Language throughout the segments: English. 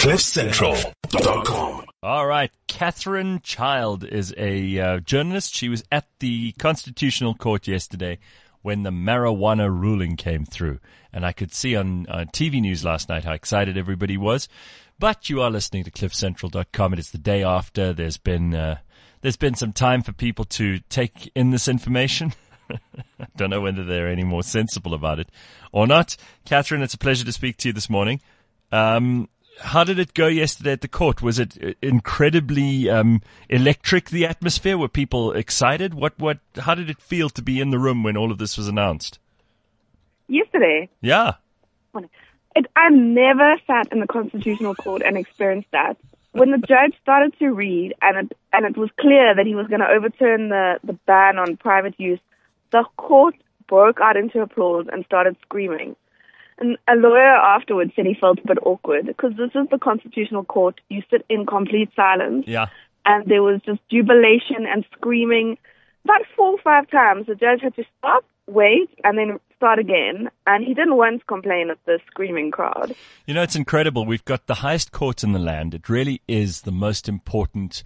CliffCentral.com. All right. Catherine Child is a journalist. She was at the Constitutional Court yesterday when the marijuana ruling came through. And I could see on TV news last night how excited everybody was. But you are listening to CliffCentral.com. It is the day after. There's been some time for people to take in this information. I don't know whether they're any more sensible about it or not. Catherine, it's a pleasure to speak to you this morning. How did it go yesterday at the court? Was it incredibly electric, the atmosphere? Were people excited? How did it feel to be in the room when all of this was announced? Yesterday? Yeah. I've never sat in the Constitutional Court and experienced that. When the judge started to read and it was clear that he was going to overturn the ban on private use, the court broke out into applause and started screaming. And a lawyer afterwards said he felt a bit awkward because this is the Constitutional Court. You sit in complete silence. Yeah. And there was just jubilation and screaming. About 4 or 5 times, the judge had to stop, wait, and then start again. And he didn't once complain of the screaming crowd. You know, it's incredible. We've got the highest court in the land. It really is the most important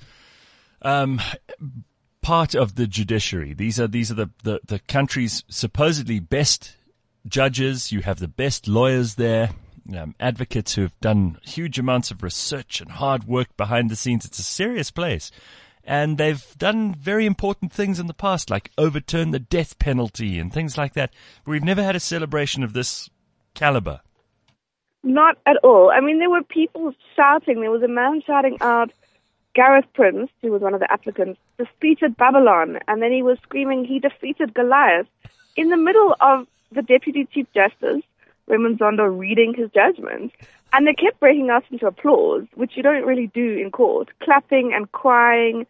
part of the judiciary. These are the country's supposedly best judges. You have the best lawyers there, advocates who have done huge amounts of research and hard work behind the scenes. It's a serious place. And they've done very important things in the past, like overturn the death penalty and things like that. We've never had a celebration of this caliber. Not at all. I mean, there were people shouting. There was a man shouting out, Gareth Prince, who was one of the applicants, defeated Babylon. And then he was screaming, he defeated Goliath in the middle of the Deputy Chief Justice, Raymond Zondo, reading his judgment. And they kept breaking out into applause, which you don't really do in court, clapping and crying.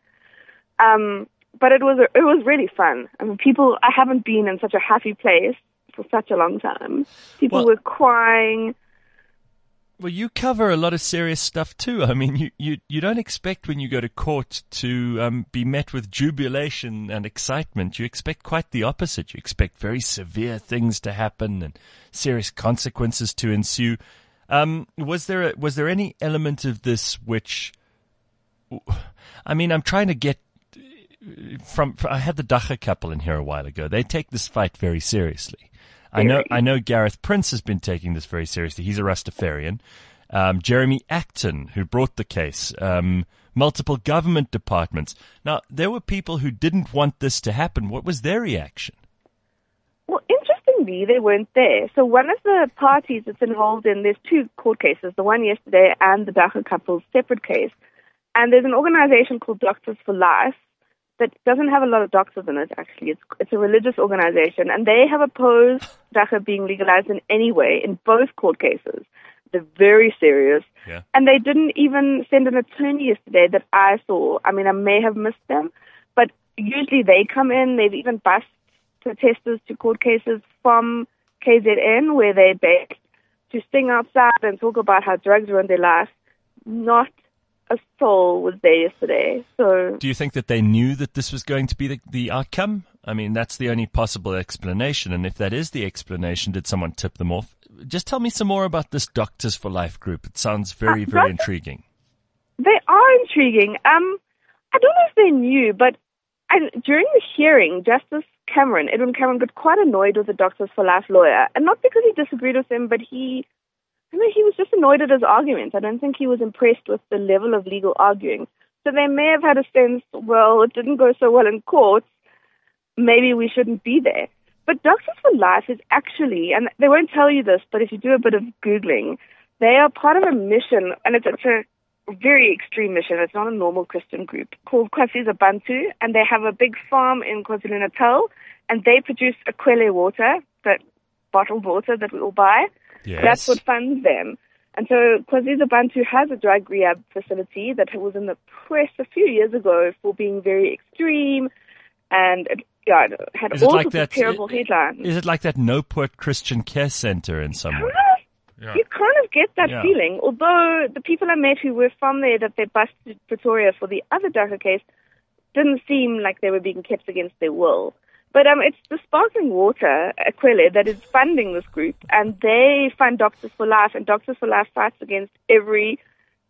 But it was really fun. I mean, I haven't been in such a happy place for such a long time. People were crying. Well, you cover a lot of serious stuff too. I mean, you don't expect when you go to court to be met with jubilation and excitement. You expect quite the opposite. You expect very severe things to happen and serious consequences to ensue. Was there any element of this which, I mean, I'm trying to get from I had the Dacha couple in here a while ago. They take this fight very seriously. I know Gareth Prince has been taking this very seriously. He's a Rastafarian. Jeremy Acton, who brought the case, multiple government departments. Now, there were people who didn't want this to happen. What was their reaction? Well, interestingly, they weren't there. So one of the parties that's involved there's 2 court cases, the one yesterday and the Dacha couple's separate case. And there's an organization called Doctors for Life that doesn't have a lot of doctors in it, actually. It's a religious organization, and they have opposed Dacha being legalized in any way in both court cases. They're very serious. Yeah. And they didn't even send an attorney yesterday that I saw. I mean, I may have missed them, but usually they come in. They've even bused protesters to court cases from KZN, where they're based, to sing outside and talk about how drugs ruin their life. Not a soul was there yesterday. So, do you think that they knew that this was going to be the outcome? I mean, that's the only possible explanation. And if that is the explanation, did someone tip them off? Just tell me some more about this Doctors for Life group. It sounds very, very intriguing. They are intriguing. I don't know if they knew, but during the hearing, Justice Edwin Cameron, got quite annoyed with the Doctors for Life lawyer. And not because he disagreed with him, but he was just annoyed at his arguments. I don't think he was impressed with the level of legal arguing. So they may have had a sense, well, it didn't go so well in court, maybe we shouldn't be there. But Doctors for Life is actually, and they won't tell you this, but if you do a bit of Googling, they are part of a mission, and it's a very extreme mission. It's not a normal Christian group, called Kwasiza Bantu, and they have a big farm in KwaZulu-Natal, and they produce Aquele water, that bottled water that we all buy. Yes. That's what funds them. And so Kwasiza Bantu has a drug rehab facility that was in the press a few years ago for being very extreme, and it had all sorts of terrible headlines. Is it like that Noport Christian Care Center in some way? Yeah. You kind of get that feeling, although the people I met who were from there that they busted Pretoria for the other Dacha case didn't seem like they were being kept against their will. But it's the sparkling water, Aquele, that is funding this group, and they fund Doctors for Life, and Doctors for Life fights against every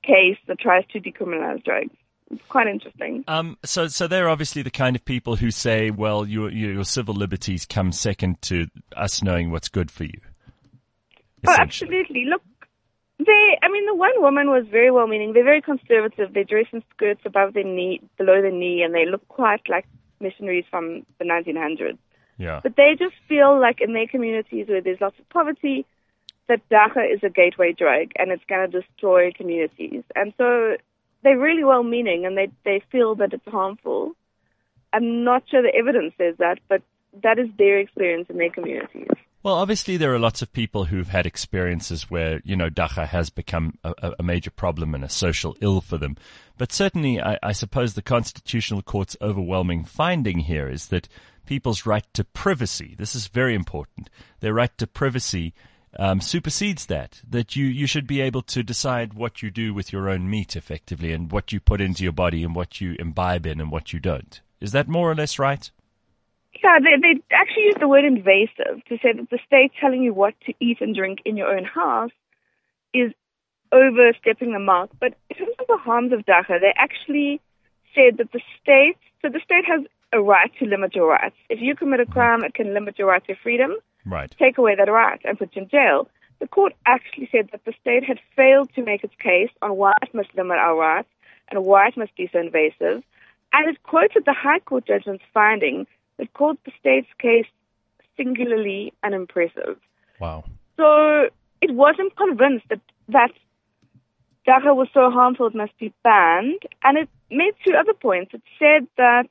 case that tries to decriminalize drugs. It's quite interesting. So they're obviously the kind of people who say, well, your civil liberties come second to us knowing what's good for you. Oh, absolutely. Look, the one woman was very well-meaning. They're very conservative. They dress in skirts above their knee, below their knee, and they look quite like missionaries from the 1900s. Yeah. But they just feel like in their communities where there's lots of poverty, that dacha is a gateway drug and it's going to destroy communities. And so they're really well-meaning and they feel that it's harmful. I'm not sure the evidence says that, but that is their experience in their communities. Well, obviously there are lots of people who've had experiences where, dacha has become a major problem and a social ill for them. But certainly, I suppose the Constitutional Court's overwhelming finding here is that people's right to privacy, this is very important, their right to privacy supersedes that you should be able to decide what you do with your own meat effectively and what you put into your body and what you imbibe in and what you don't. Is that more or less right? Yeah, they actually use the word invasive to say that the state telling you what to eat and drink in your own house is overstepping the mark. But in terms of the harms of dacha, they actually said that the state has a right to limit your rights. If you commit a crime, it can limit your right to freedom, right, take away that right, and put you in jail. The court actually said that the state had failed to make its case on why it must limit our rights and why it must be so invasive, and it quoted the High Court judgment's finding that called the state's case singularly unimpressive. Wow. So it wasn't convinced that dacha was so harmful it must be banned, and it made two other points. It said that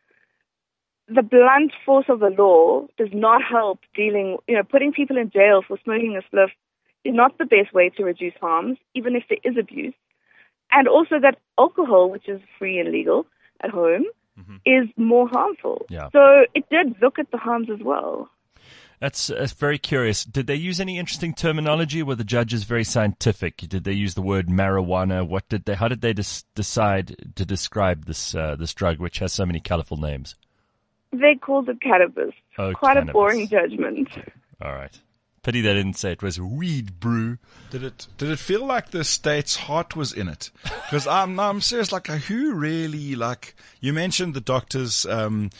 the blunt force of the law does not help putting people in jail for smoking a spliff is not the best way to reduce harms, even if there is abuse. And also that alcohol, which is free and legal at home, is more harmful. Yeah. So it did look at the harms as well. That's very curious. Did they use any interesting terminology? Were the judges very scientific? Did they use the word marijuana? How did they decide to describe this drug, which has so many colorful names? They called it cannabis. Oh, quite cannabis. A boring judgment. All right. Pity they didn't say it was weed brew. Did it feel like the state's heart was in it? Because I'm serious. Like, who really, like, you mentioned the doctors, having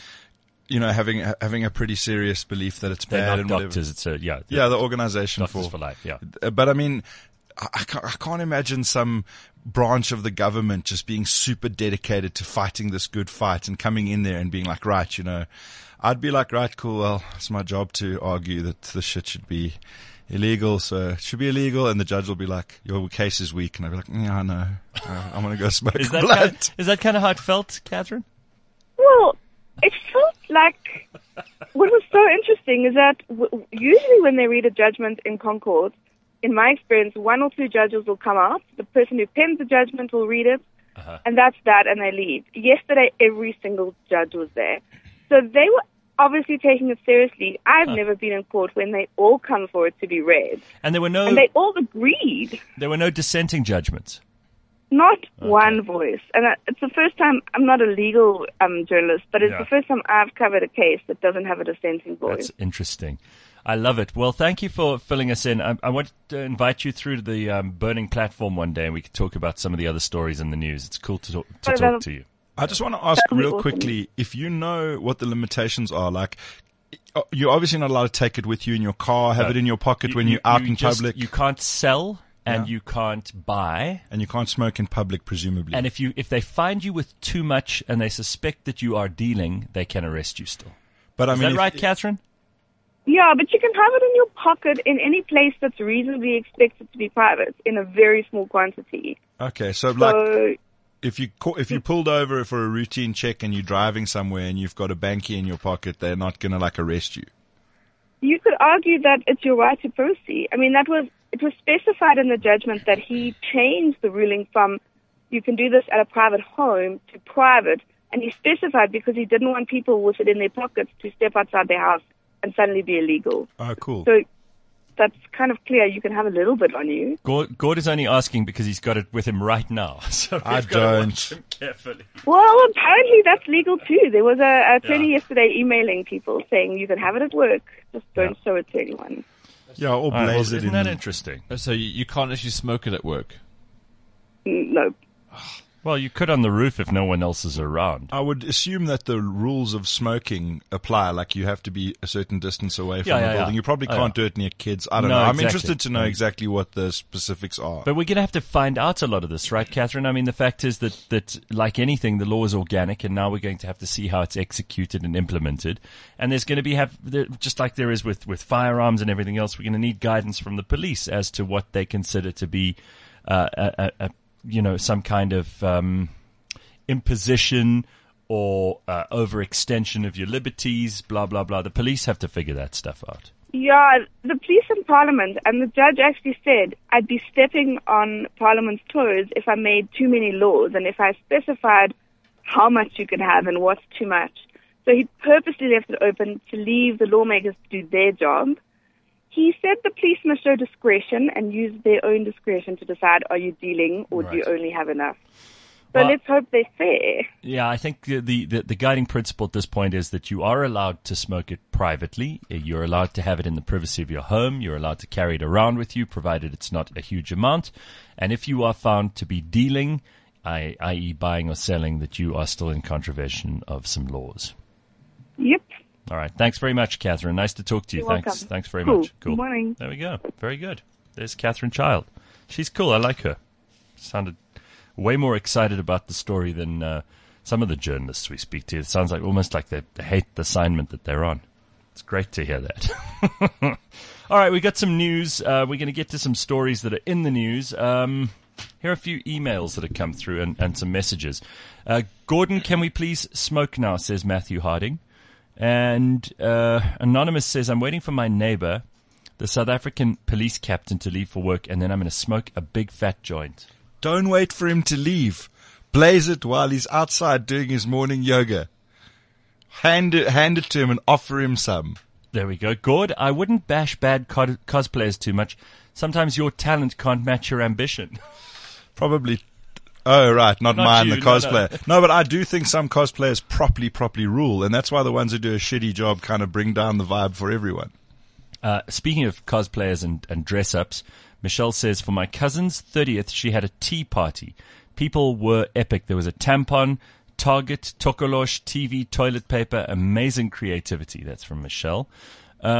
a pretty serious belief that it's They're bad not and doctors. whatever. It's the organization Doctors for Life. Yeah. But I mean, I can't imagine some branch of the government just being super dedicated to fighting this good fight and coming in there and being like, right, I'd be like, right, cool, well, it's my job to argue that this shit should be illegal, so it should be illegal, and the judge will be like, your case is weak, and I'll be like, yeah, no, I'm going to go smoke a blunt. Is that kind of how it felt, Catherine? Well, it felt like what was so interesting is that usually when they read a judgment in Concord, in my experience, one or two judges will come out, the person who penned the judgment will read it, and that's that, and they leave. Yesterday, every single judge was there. So they were obviously taking it seriously. I've never been in court when they all come for it to be read. And and they all agreed. There were no dissenting judgments. Not one voice. And it's the first time, I'm not a legal journalist, but it's the first time I've covered a case that doesn't have a dissenting voice. That's interesting. I love it. Well, thank you for filling us in. I want to invite you through to the Burning platform one day and we can talk about some of the other stories in the news. It's cool to talk to you. I just want to ask real quickly, if you know what the limitations are, like, you're obviously not allowed to take it with you in your car, have it in your pocket when you're out in public. You can't sell and you can't buy. And you can't smoke in public, presumably. And if they find you with too much and they suspect that you are dealing, they can arrest you still. But Is that right, Catherine? Yeah, but you can have it in your pocket in any place that's reasonably expected to be private in a very small quantity. Okay, so like, if you pulled over for a routine check and you're driving somewhere and you've got a bankie in your pocket, they're not going to like arrest you. You could argue that it's your right to privacy. I mean, it was specified in the judgment that he changed the ruling from you can do this at a private home to private, and he specified because he didn't want people with it in their pockets to step outside their house and suddenly be illegal. Oh, cool. So that's kind of clear. You can have a little bit on you. Gord is only asking because he's got it with him right now. So I got to watch him carefully. Well, apparently that's legal too. There was a attorney yesterday emailing people saying you can have it at work, just don't show it to anyone. Yeah, or blaze it. Isn't that interesting? So you can't actually smoke it at work? No. Well, you could on the roof if no one else is around. I would assume that the rules of smoking apply. Like you have to be a certain distance away from the building. You probably can't do it near kids. I don't know. I'm interested to know exactly what the specifics are. But we're going to have to find out a lot of this, right, Catherine? I mean, the fact is that like anything, the law is organic, and now we're going to have to see how it's executed and implemented. And there's going to be just like there is with firearms and everything else, we're going to need guidance from the police as to what they consider to be some kind of imposition or overextension of your liberties, blah, blah, blah. The police have to figure that stuff out. Yeah, the police and Parliament, and the judge actually said I'd be stepping on Parliament's toes if I made too many laws and if I specified how much you could have and what's too much. So he purposely left it open to leave the lawmakers to do their job. He said the police must show discretion and use their own discretion to decide, are you dealing or do you only have enough? So let's hope they're fair. Yeah, I think the guiding principle at this point is that you are allowed to smoke it privately. You're allowed to have it in the privacy of your home. You're allowed to carry it around with you, provided it's not a huge amount. And if you are found to be dealing, i.e. buying or selling, that you are still in contravention of some laws. Yep. All right. Thanks very much, Catherine. Nice to talk to you. You're welcome. Thanks very much. Cool. Good morning. There we go. Very good. There's Catherine Child. She's cool. I like her. Sounded way more excited about the story than some of the journalists we speak to. It sounds like almost like they hate the assignment that they're on. It's great to hear that. All right. We got some news. We're going to get to some stories that are in the news. Here are a few emails that have come through and some messages. Gordon, can we please smoke now, says Matthew Harding. And Anonymous says, I'm waiting for my neighbor, the South African police captain, to leave for work, and then I'm going to smoke a big fat joint. Don't wait for him to leave. Blaze it while he's outside doing his morning yoga. Hand it to him and offer him some. There we go. Gord, I wouldn't bash bad cosplayers too much. Sometimes your talent can't match your ambition. Probably. Oh, right. Not mine, you, the cosplayer. No, but I do think some cosplayers properly rule. And that's why the ones who do a shitty job kind of bring down the vibe for everyone. Speaking of cosplayers and dress-ups, Michelle says, for my cousin's 30th, she had a tea party. People were epic. There was a tampon, Target, Tokolosh, TV, toilet paper, amazing creativity. That's from Michelle. There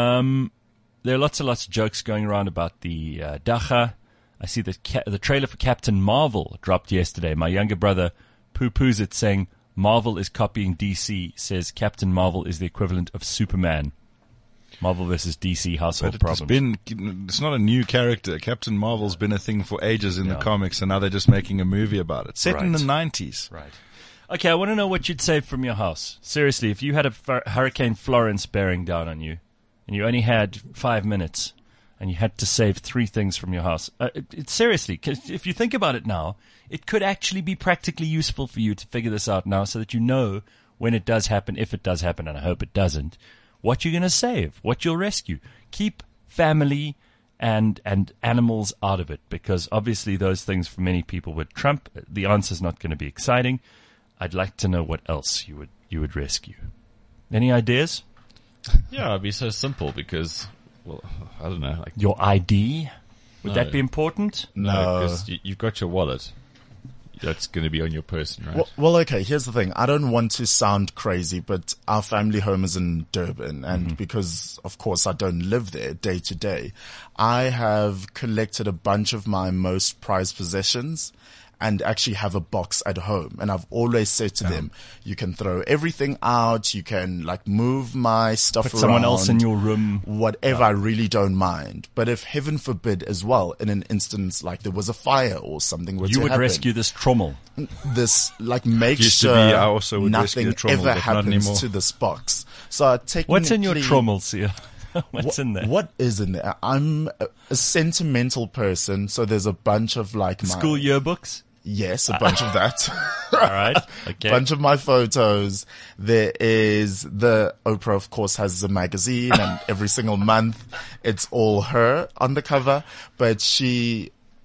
are lots and lots of jokes going around about the Dacha. I see that the trailer for Captain Marvel dropped yesterday. My younger brother poo-poos it, saying Marvel is copying DC, says Captain Marvel is the equivalent of Superman. Marvel versus DC household problems. It's not a new character. Captain Marvel's been a thing for ages in the comics, and now they're just making a movie about it. Set in the 90s. Right. Okay, I want to know what you'd save from your house. Seriously, if you had a Hurricane Florence bearing down on you, and you only had 5 minutes, and you had to save 3 things from your house. Seriously, 'cause if you think about it now, it could actually be practically useful for you to figure this out now so that you know when it does happen, if it does happen, and I hope it doesn't, what you're going to save, what you'll rescue. Keep family and animals out of it, because obviously those things for many people would trump. The answer's not going to be exciting. I'd like to know what else you would rescue. Any ideas? Yeah, it'd be so simple because... Well, I don't know. Like your ID? Would that be important? No, because you've got your wallet. That's going to be on your person, right? Well, okay, here's the thing. I don't want to sound crazy, but our family home is in Durban. And because, of course, I don't live there day to day, I have collected a bunch of my most prized possessions and actually have a box at home. And I've always said to them, you can throw everything out. You can move my stuff around. Put someone else in your room. Whatever. I really don't mind. But if heaven forbid as well, in an instance, like there was a fire or something were to happen. You would rescue this trommel. This, make sure I also would nothing trommel, ever happens to this box. So technically. What's in your trommel, Sia? What's in there? What is in there? I'm a sentimental person. So there's a bunch of my school yearbooks. Yes, a bunch of that. All right. Okay. Bunch of my photos. There is Oprah, of course, has a magazine and every single month it's all her on the cover, but she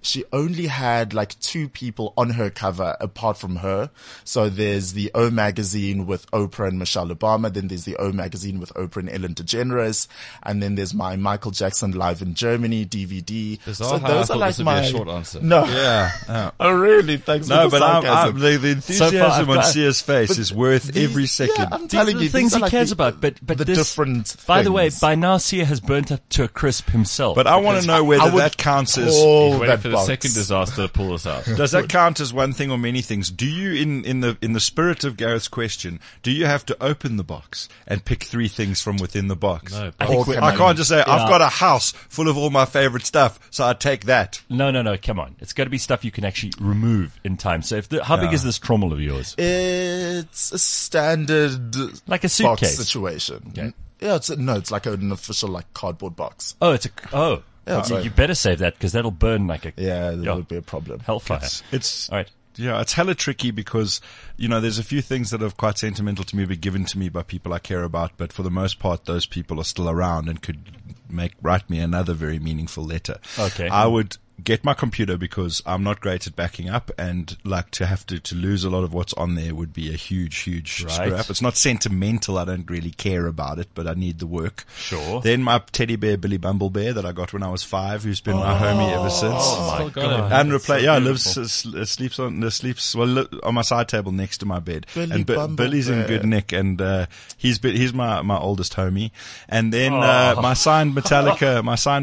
she only had like 2 people on her cover apart from her. So there's the O magazine with Oprah and Michelle Obama. Then there's the O magazine with Oprah and Ellen DeGeneres. And then there's my Michael Jackson Live in Germany DVD. Bizarre how I thought this would be a short answer. No. Yeah. Oh, really? Thanks No, for the but sarcasm. the enthusiasm on got- Sia's face is worth every second. Yeah, I'm These telling are you, the things these are he like cares the- about. But the this, different by the way, things. by now Sia has burnt up to a crisp himself. But I want to know whether I would that counts as... call He's waiting that for the box. second disaster to pull us out. Does that count as one thing or many things? Do you, in the spirit of Gareth's question, do you have to open the box and pick 3 things from within the box? No, I think Or I can't just say, I've Yeah. got a house full of all my favorite stuff, so I take that. No, come on. It's got to be stuff you can actually remove in time. So how big is this trommel of yours? It's a standard Like a box suitcase. situation. Okay. Yeah, it's like an official like cardboard box. Yeah, it's you better save that because that'll burn like a Yeah, that would be a problem. hellfire. It's All right. yeah, it's hella tricky because, there's a few things that are quite sentimental to me, but given to me by people I care about. But for the most part, those people are still around and could write me another very meaningful letter. Okay. I would get my computer because I'm not great at backing up, and like to have to lose a lot of what's on there would be a huge Right. screw up. It's not sentimental. I don't really care about it, but I need the work. Sure. Then my teddy bear, Billy Bumblebear, that I got when I was 5, who's been my homie ever since. Oh my Still got him. God. And That's replace, so beautiful. sleeps on my side table next to my bed. Billy And Billy's in Bumblebear. good nick, and he's my oldest homie. And then Oh. my signed Metallica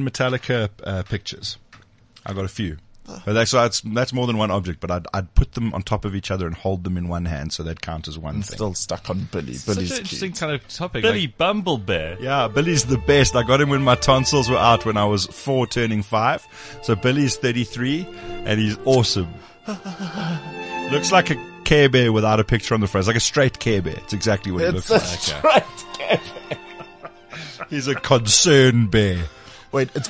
pictures. I got a few. But that's more than one object, but I'd put them on top of each other and hold them in one hand, so they'd count as one I'm thing. still stuck on Billy. Such Billy's an interesting cute. kind of topic. Billy Bumblebear. Yeah, Billy's the best. I got him when my tonsils were out when I was 4 turning 5. So Billy's 33 and he's awesome. Looks like a Care Bear without a picture on the front. It's like a straight Care Bear. It's exactly what he It's looks a like. straight He's a concerned bear. Wait, it's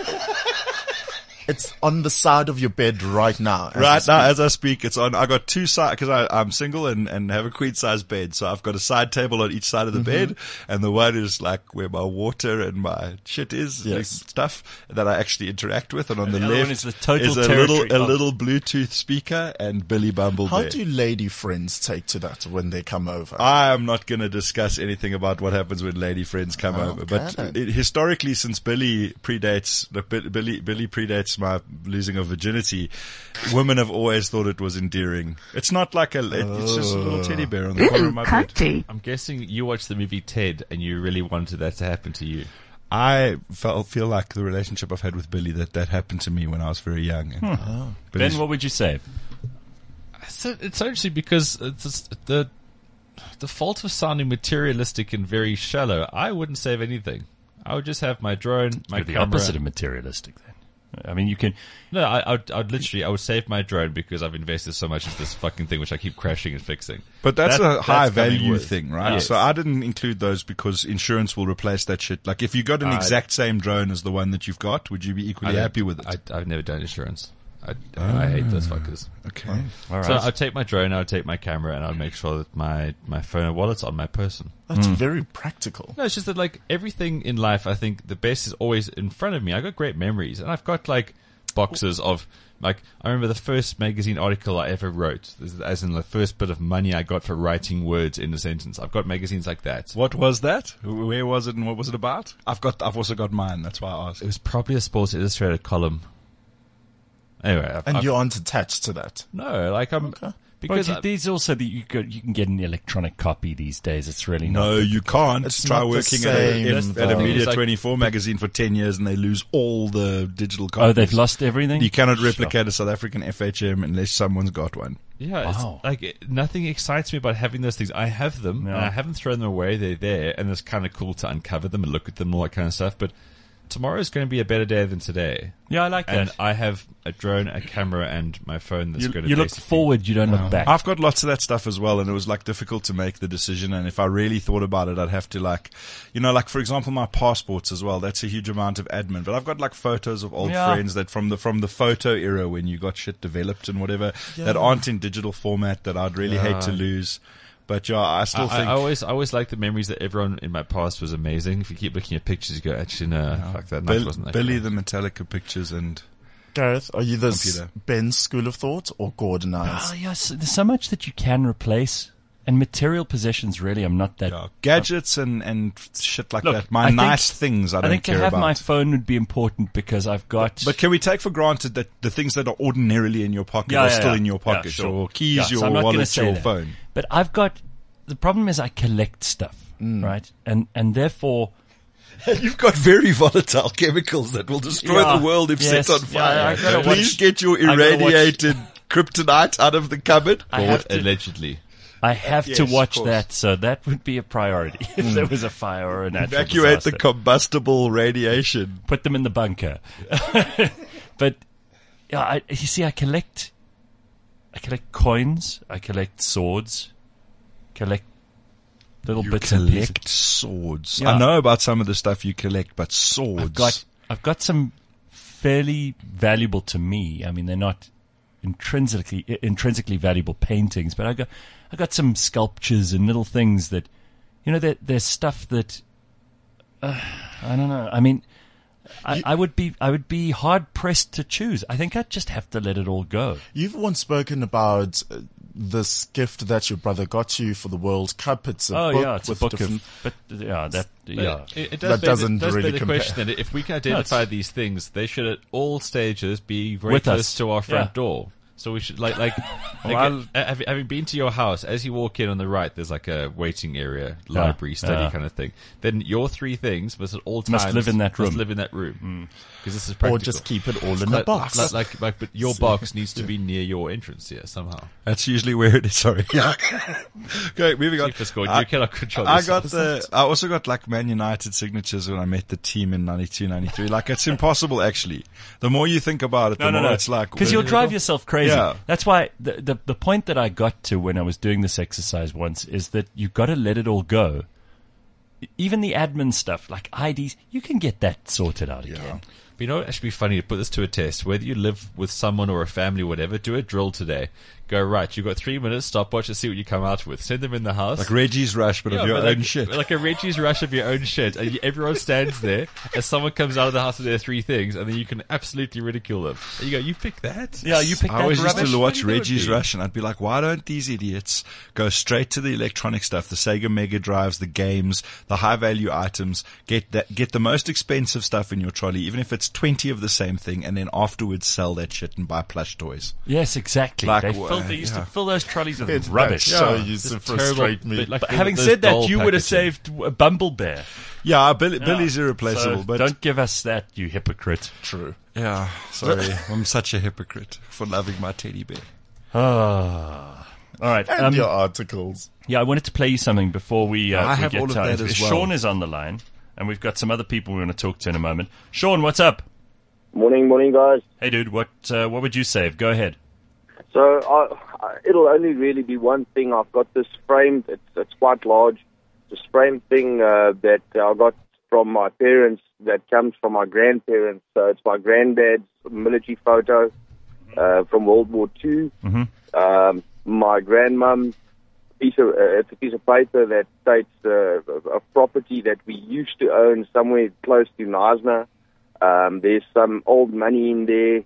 on the side of your bed right now. Right now, as I speak, it's on. I got 2 sides because I'm single and have a queen size bed. So I've got a side table on each side of the bed, and the one is like where my water and my shit is, like Yes. stuff that I actually interact with. And on the the other one left is the total is a territory of- little Bluetooth speaker and Billy Bumblebear. How do lady friends take to that when they come over? I am not going to discuss anything about what happens when lady friends come over. But historically, since Billy predates my losing of virginity, women have always thought it was endearing. It's not like it's just a little teddy bear on the corner of my bed. I'm guessing you watched the movie Ted and you really wanted that to happen to you. I feel like the relationship I've had with Billy, that happened to me when I was very young. And Ben, what would you say? So it's actually because it's the fault of sounding materialistic and very shallow. I wouldn't save anything. I would just have my drone, my You're the camera. opposite of materialistic then. I mean, you can... No, I would save my drone because I've invested so much into this fucking thing, which I keep crashing and fixing. But that's That- a high that's coming value with- thing, right? Yes. So I didn't include those because insurance will replace that shit. Like if you got an exact same drone as the one that you've got, would you be equally happy with it? I've never done insurance. I hate those fuckers. Okay. All right. So I'd take my drone, I'd take my camera, and I'd make sure that my phone and wallet's on my person. That's very practical. No, it's just that like everything in life, I think the best is always in front of me. I got great memories, and I've got like boxes of like I remember the first magazine article I ever wrote, as in the first bit of money I got for writing words in a sentence. I've got magazines like that. What was that? Where was it and what was it about? I've also got mine. That's why I asked. It was probably a Sports Illustrated column. Anyway, And you aren't attached to that. no, like I'm because But these also you can get an electronic copy these days. It's really No, not. you can't. It's Try not the working at same a though. Media It's like- 24 magazine for 10 years and they lose all the digital copies. Oh, they've lost everything? You cannot replicate a South African FHM unless someone's got one. Yeah, Wow. it's like nothing excites me about having those things. I have them, and Yeah. I haven't thrown them away. They're there, and it's kind of cool to uncover them and look at them and all that kind of stuff. But tomorrow's going to be a better day than today. Yeah, I like And that. I have a drone, a camera, and my phone that's going to You look basically- forward, you don't look back. I've got lots of that stuff as well, and it was like difficult to make the decision. And if I really thought about it, I'd have to like for example, my passports as well. That's a huge amount of admin. But I've got like photos of old Yeah. friends that from the photo era when you got shit developed and whatever that aren't in digital format that I'd really hate to lose. But yeah, I still think I always like the memories that everyone in my past was amazing. If you keep looking at pictures, you go, actually, no, fuck that. Night wasn't that Billy cool. the Metallica pictures and Gareth, are you the Computer. Ben school of thought or Gordonized? Oh, yes, there's so much that you can replace. And material possessions, really, I'm not that. Yeah. Gadgets and shit like Look, that. My I think- nice things I don't think care to have about. my phone would be important because I've got. But can we take for granted that the things that are ordinarily in your pocket are still in your pocket? Yeah, sure. Your keys, Yeah, so your I'm not gonna wallet, say your that. phone. But I've got. The problem is I collect stuff, right? And therefore. You've got very volatile chemicals that will destroy Yeah, the world if yes, set on yeah, fire. I gotta Please watch- get your I gotta watch- irradiated kryptonite out of the cupboard. I have to, Allegedly. I have Yes, to of watch course. that, so that would be a priority if there was a fire or a natural Evacuate disaster. the combustible radiation. Put them in the bunker. But yeah, you see, I collect coins, I collect swords, collect little You bits and pieces. collect swords. Yeah. I know about some of the stuff you collect, but swords. I've got some fairly valuable to me. I mean, they're not intrinsically valuable paintings, but I got some sculptures and little things that, there's stuff that I don't know. I mean, I would be hard pressed to choose. I think I'd just have to let it all go. You've once spoken about this gift that your brother got you for the World Cup. It's a book it's a with book different. but yeah, that yeah. It That doesn't does really beg the compare. question that if we can identify these things, they should at all stages be very With close us. to our front Yeah. door. So we should Well, having been to your house, as you walk in on the right, there's like a waiting area, library, study yeah. kind of thing. Then your three things must at all times live in that room. live in that room because this is Or practical. just keep it all in a box. But your box needs to be near your entrance here somehow. That's usually where it is. Sorry. Yeah. Okay, moving on. Chief scored. You cannot control I yourself. I also got like Man United signatures when I met the team in 92, 93. Like it's impossible actually. The more you think about it, the more it's like. because you'll drive yourself crazy. Yeah. That's why the point that I got to when I was doing this exercise once is that you've got to let it all go. Even the admin stuff like IDs, you can get that sorted out again. But you know, it should be funny to put this to a test. Whether you live with someone or a family or whatever, do a drill today. Go, right, you've got 3 minutes, stopwatch and see what you come out with. Send them in the house. Like Reggie's Rush, but of your but own like, shit. Like a Reggie's Rush of your own shit. And everyone stands there as someone comes out of the house with their three things, and then you can absolutely ridicule them. And you go, you pick that? Yeah, you pick I that always used rubbish. to watch What do you think it would Reggie's be? Rush and I'd be like, why don't these idiots go straight to the electronic stuff, the Sega Mega Drives, the games, the high value items, get the most expensive stuff in your trolley, even if it's 20 of the same thing, and then afterwards sell that shit and buy plush toys. Yes, exactly. Like, They used to fill those trolleys with It's rubbish. so Yeah. used to It's frustrate terrible, me. but like But the- having those said that, doll you would have packaging. saved a Bumble Bear. Yeah, Billy's irreplaceable, So but don't give us that, you hypocrite. True. yeah, sorry. I'm such a hypocrite for loving my teddy bear. Ah. All right. And your articles. Yeah, I wanted to play you something before we I we have get all of to that as well. Sean is on the line, and we've got some other people we want to talk to in a moment. Sean, what's up? Morning, guys. Hey, dude, what would you save? Go ahead. So it'll only really be one thing. I've got this framed. It's quite large. This framed thing that I got from my parents. That comes from my grandparents. So it's my granddad's military photo from World War II. Mm-hmm. My grandmum's it's a piece of paper that states a property that we used to own somewhere close to Knysna. There's some old money in there.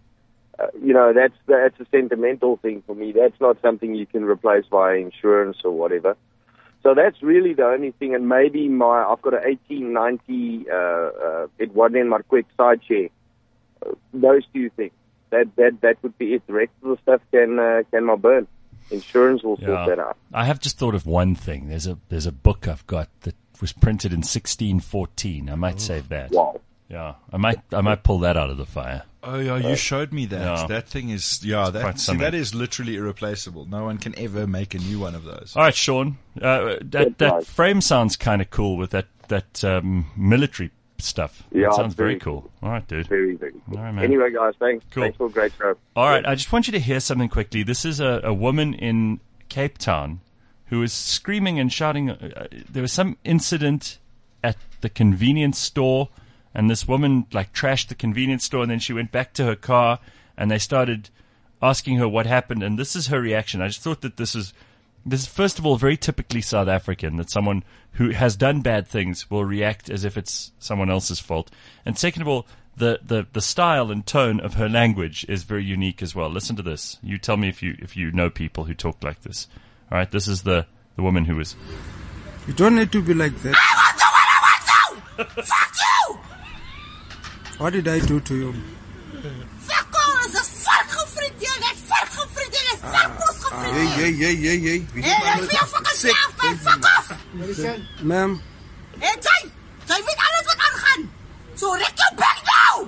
That's a sentimental thing for me. That's not something you can replace via insurance or whatever. So that's really the only thing. And maybe I've got an 1890 Edouard Marquette side chair. Those two things. That would be it. The rest of the stuff can my burn. Insurance will sort that out. I have just thought of one thing. There's a book I've got that was printed in 1614. I might save that. Wow. Yeah, I might pull that out of the fire. Oh yeah, you showed me that. Yeah. That thing is quite that something. is literally irreplaceable. No one can ever make a new one of those. All right, Sean. That right. frame sounds kind of cool with that military stuff. Yeah, that sounds it's very very cool. All right, dude. Very, very cool. All right, man. Anyway, guys, thanks. Cool. Thanks for a great show. All right, I just want you to hear something quickly. This is a woman in Cape Town who is screaming and shouting. There was some incident at the convenience store, and this woman trashed the convenience store, and then she went back to her car, and they started asking her what happened, and this is her reaction. I just thought that this is first of all very typically South African, that someone who has done bad things will react as if it's someone else's fault, and second of all, the style and tone of her language is very unique as well. Listen to this. You tell me if you know people who talk like this. All right, this is the woman who was. You don't need to be like that. I want to what I want to! Fuck you! What did I do to you? Fuck off! Dis varkgevriendin, net varkgevriendin, varkmoesgevriendin. Hey. Hey, laat jou fucking slaaf, man. Fuck off! Ma'am, Hey, jy weet alles wat aangaan. So rek jou bek nou!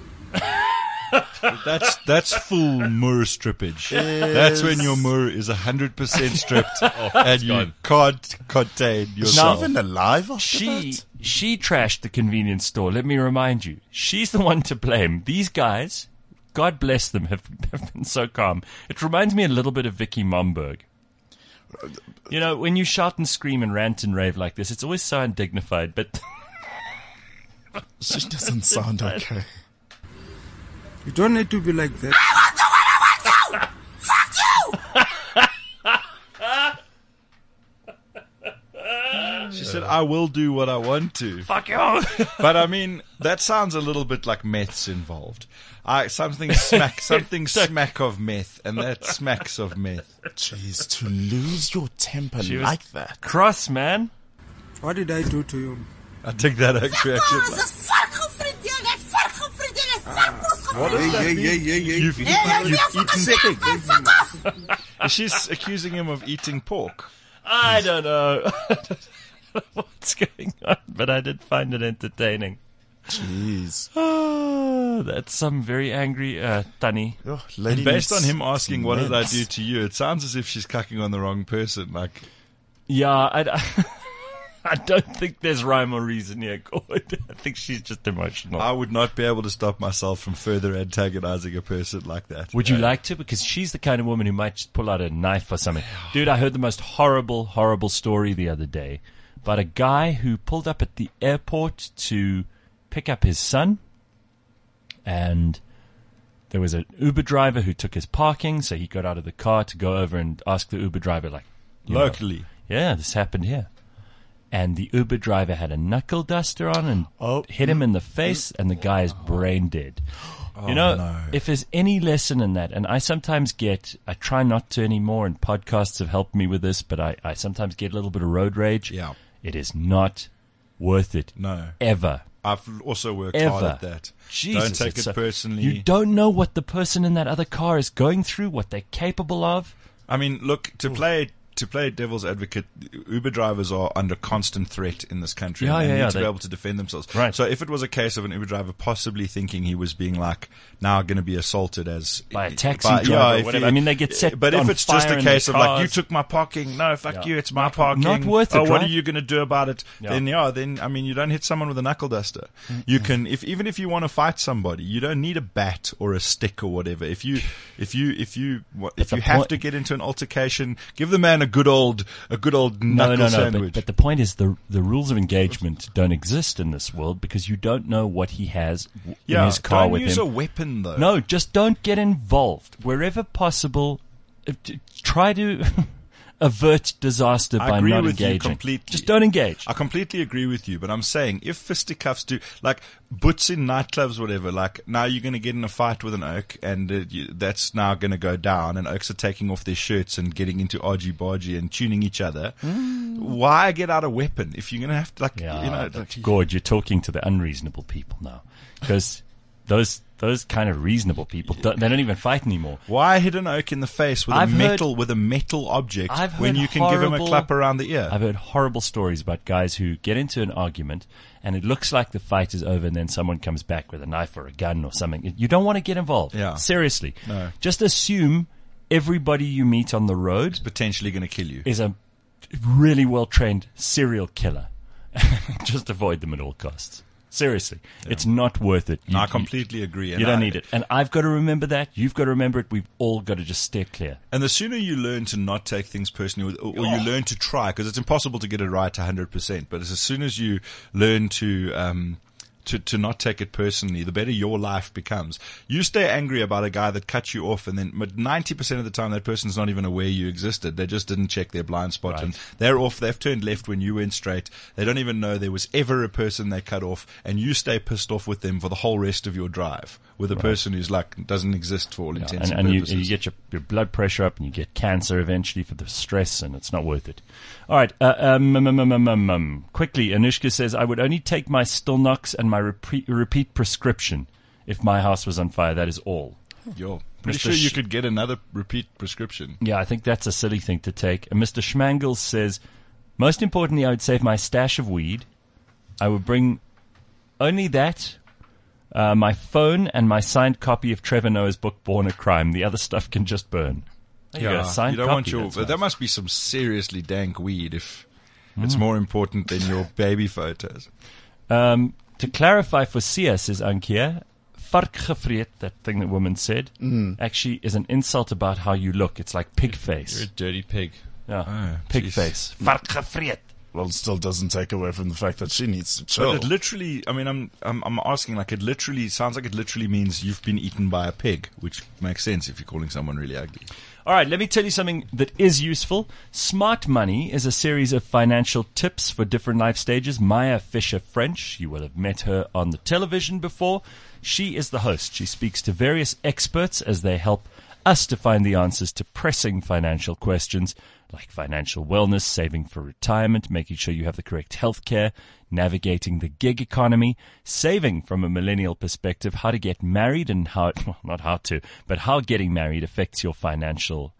That's full Moor strippage. That's when your Moor is 100% stripped and you can't contain yourself. Even alive after She that? she trashed the convenience store. Let me remind you, she's the one to blame. These guys, God bless them, have been so calm. It reminds me a little bit of Vicky Momberg. You know, when you shout and scream and rant and rave like this, it's always so undignified. But She doesn't sound okay. you don't need to be like that. I want to what I want to! Fuck you! She said, I will do what I want to. fuck you. But I mean, that sounds a little bit like meth's involved. Something smack of meth, and that smacks of meth. Jeez, to lose your temper She was- like that. Cross, man. What did I do to you? I take that actually. Dis varkgevriendin, net varkgevriendin, varkmoesgevriendin. What does that mean? You've Hey, laat jou eaten fucking slaaf, man. pig. Fuck off! She's accusing him of eating pork. I don't know what's going on, but I did find it entertaining. Jeez. Oh, that's some very angry Tani. Oh, lady And based on needs him asking, what did I meds. do to you? It sounds as if she's cucking on the wrong person. Like, Yeah, I don't think there's rhyme or reason here, Gord. I think she's just emotional. I would not be able to stop myself from further antagonizing a person like that. Would you like to? Because she's the kind of woman who might just pull out a knife or something. Dude, I heard the most horrible story the other day about a guy who pulled up at the airport to pick up his son, and there was an Uber driver who took his parking, so he got out of the car to go over and ask the Uber driver, like, you know, Locally. yeah, this happened here. And the Uber driver had a knuckle duster on and hit him in the face, and the guy is brain dead. You know, no. if there's any lesson in that, and I sometimes I try not to anymore, and podcasts have helped me with this, but I sometimes get a little bit of road rage. Yeah. It is not worth it. No. Ever. I've also worked hard Ever. at that. Jesus, Don't take it's it personally. You don't know what the person in that other car is going through, what they're capable of. I mean, look, to play devil's advocate, Uber drivers are under constant threat in this country. Yeah, and they yeah, need to they- be able to defend themselves. Right. So if it was a case of an Uber driver possibly thinking he was being like now going to be assaulted as By a taxi driver or if whatever. I mean, they get set But on if it's just fire a in case their of like, cars. you took my parking, no, fuck Yeah. you, it's my parking. Not worth it, Oh, what right? are you going to do about it? Yeah. Then I mean, you don't hit someone with a knuckle duster. You can, even if you want to fight somebody, you don't need a bat or a stick or whatever. If you the have point- to get into an altercation, give the man a good old knuckle No. sandwich. But the point is, the rules of engagement don't exist in this world because you don't know what he has in his car don't with use him. a weapon though. No, just don't get involved wherever possible. Try to avert disaster I by agree not with you engaging. completely. Just don't engage. I completely agree with you, but I'm saying if fisticuffs do, like butts in nightclubs, whatever, like now you're going to get in a fight with an oak and that's now going to go down and oaks are taking off their shirts and getting into argy-bargy and tuning each other. Why get out a weapon if you're going to have to, like, Yeah, you know, but Gord, you're talking to the unreasonable people now, because those kind of reasonable people they don't even fight anymore. why hit an oak in the face with I've a metal object I've when heard you can give him a horrible- clap around the ear? I've heard horrible stories about guys who get into an argument and it looks like the fight is over and then someone comes back with a knife or a gun or something. You don't want to get involved. Yeah. Seriously. No. Just assume everybody you meet on the road Potentially going to kill you. is a really well-trained serial killer. Just avoid them at all costs. Seriously. It's not worth it. I completely agree. You don't need it. And I've got to remember that. You've got to remember it. We've all got to just steer clear. And the sooner you learn to not take things personally, or you learn to try, because it's impossible to get it right 100%, but as soon as you learn to to not take it personally, the better your life becomes. You stay angry about a guy that cut you off, and then 90% of the time that person's not even aware you existed. They just didn't check their blind spot, Right. and they're off. They've turned left when you went straight. They don't even know there was ever a person they cut off, and you stay pissed off with them for the whole rest of your drive with a person who's like doesn't exist for all intents and and you purposes. get your blood pressure up, and you get cancer eventually for the stress, and it's not worth it. All right, quickly, Anushka says, I would only take my Stilnox and my repeat prescription if my house was on fire. That is all. Yo, pretty Mr. sure you could get another repeat prescription. Yeah, I think that's a silly thing to take. And Mr. Schmangles says, most importantly, I would save my stash of weed. I would bring only that, my phone, and my signed copy of Trevor Noah's book, Born a Crime. The other stuff can just burn. There you go, signed you don't copy. want your. That's That nice. must be some seriously dank weed if it's more important than your baby photos. To clarify for Sia, says Ankia, varkgevreet, that thing that woman said, actually is an insult about how you look. It's like pig face. You're a dirty pig. Yeah, Oh, pig jeez. face. Varkgevreet. Well, it still doesn't take away from the fact that she needs to But chill. it literally, I mean, I'm asking, like, it literally sounds like it literally means you've been eaten by a pig, which makes sense if you're calling someone really ugly. All right, let me tell you something that is useful. Smart Money is a series of financial tips for different life stages. Maya Fisher-French, you will have met her on the television before. She is the host. She speaks to various experts as they help us to find the answers to pressing financial questions like financial wellness, saving for retirement, making sure you have the correct health care, navigating the gig economy, saving from a millennial perspective, how to get married and how, well, not how to, but how getting married affects your financial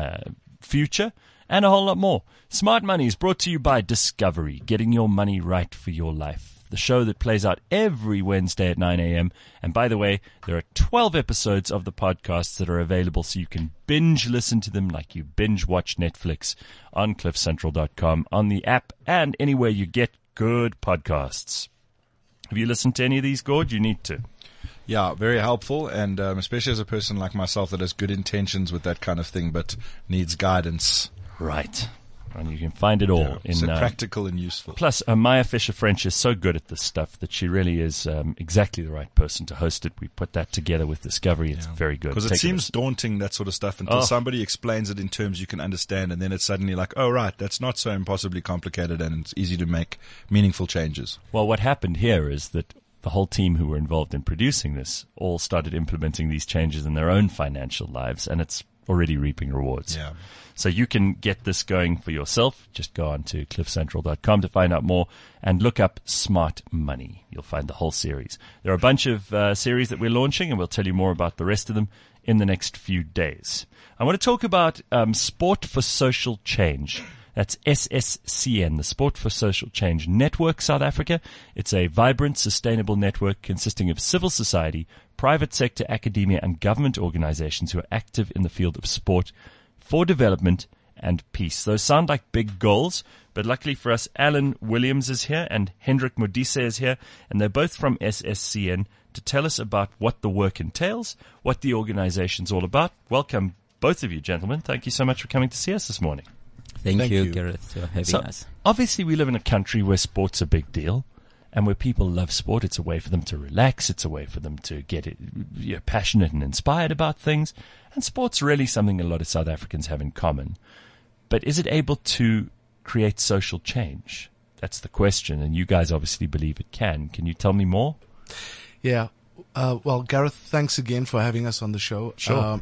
future, and a whole lot more. Smart Money is brought to you by Discovery, getting your money right for your life. The show that plays out every Wednesday at 9 a.m. And by the way, there are 12 episodes of the podcasts that are available so you can binge listen to them like you binge watch Netflix on cliffcentral.com, on the app, and anywhere you get good podcasts. Have you listened to any of these, Gord? You need to. Yeah, very helpful, and especially as a person like myself that has good intentions with that kind of thing, but needs guidance. Right. And you can find it all in So practical and useful. Plus, Maya Fisher-French is so good at this stuff that she really is exactly the right person to host it. We put that together with Discovery. It's very good. Because it Take a seems listen. daunting, that sort of stuff, until somebody explains it in terms you can understand, and then it's suddenly like, oh, right, that's not so impossibly complicated, and it's easy to make meaningful changes. Well, what happened here is that the whole team who were involved in producing this all started implementing these changes in their own financial lives, and it's already reaping rewards. Yeah. So you can get this going for yourself. Just go on to cliffcentral.com to find out more and look up Smart Money. You'll find the whole series. There are a bunch of series that we're launching, and we'll tell you more about the rest of them in the next few days. I want to talk about Sport for Social Change. That's SSCN, the Sport for Social Change Network South Africa. It's a vibrant, sustainable network consisting of civil society, private sector, academia, and government organizations who are active in the field of sport for development and peace. Those sound like big goals, but luckily for us, Alan Williams is here and Hendrik Modise is here, and they're both from SSCN to tell us about what the work entails, what the organization's all about. Welcome, both of you, gentlemen. Thank you so much for coming to see us this morning. Thank you, Gareth, for having us. Obviously, we live in a country where sport's a big deal, and where people love sport. It's a way for them to relax. It's a way for them to get passionate and inspired about things. And sport's really something a lot of South Africans have in common. But is it able to create social change? That's the question, and you guys obviously believe it can. Can you tell me more? Yeah. Well, Gareth, thanks again for having us on the show. Sure.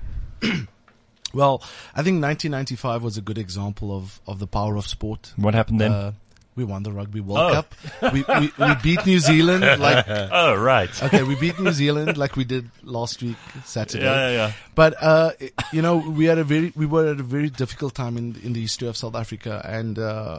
Well, I think 1995 was a good example of the power of sport. What happened then? We won the Rugby World Cup. We beat New Zealand like. Oh, right. Okay, we beat New Zealand like we did last week Saturday. Yeah. But we were at a very difficult time in the history of South Africa, and